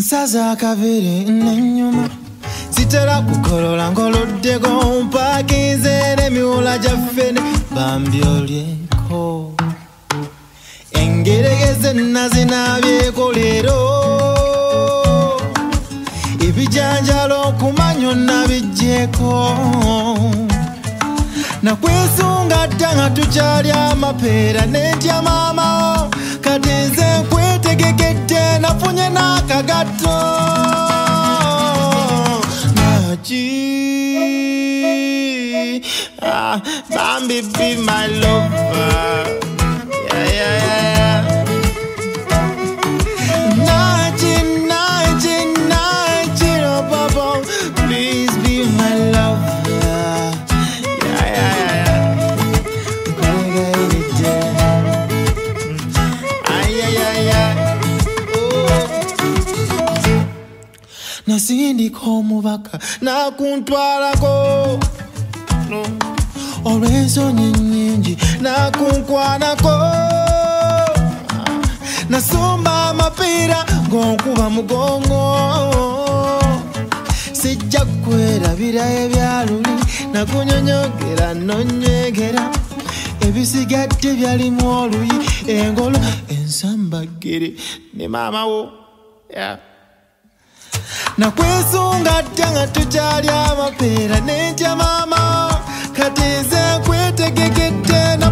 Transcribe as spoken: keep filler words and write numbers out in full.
Nsaza akavere n'ennyuma sitera kukolola ngoloddeko mpakinze n'emiwula gyaffe ne bambyolyeko engeregeze nazinabyeko leero ebijanjalo kumanyo nabijjeko nakwesunga dda nga tukyali amapeera n'entya maama kati nze nkwetegekedde nafunye n'akagato naki ah, Bambi be my lover yeah, yeah, yeah. Naki, Naki, Naki, oh Baba, please be my lover yeah, yeah, yeah, yeah. Ay, ay, ay, ay. Nasindika omubaka nakuntwalako no. Olw'ensonyi nnyingi nakunkwanako nasomba amapiira ng'onkuba mugongo sijja kwerabira ebyaluli nakunyonyogera nonyegera ebisigadde byalimu oluyi engolo ensambagere ne maama wo yeah. Nakwesunga dda nga tukyali amapeera n'entya maama kati nze nkwetegekedde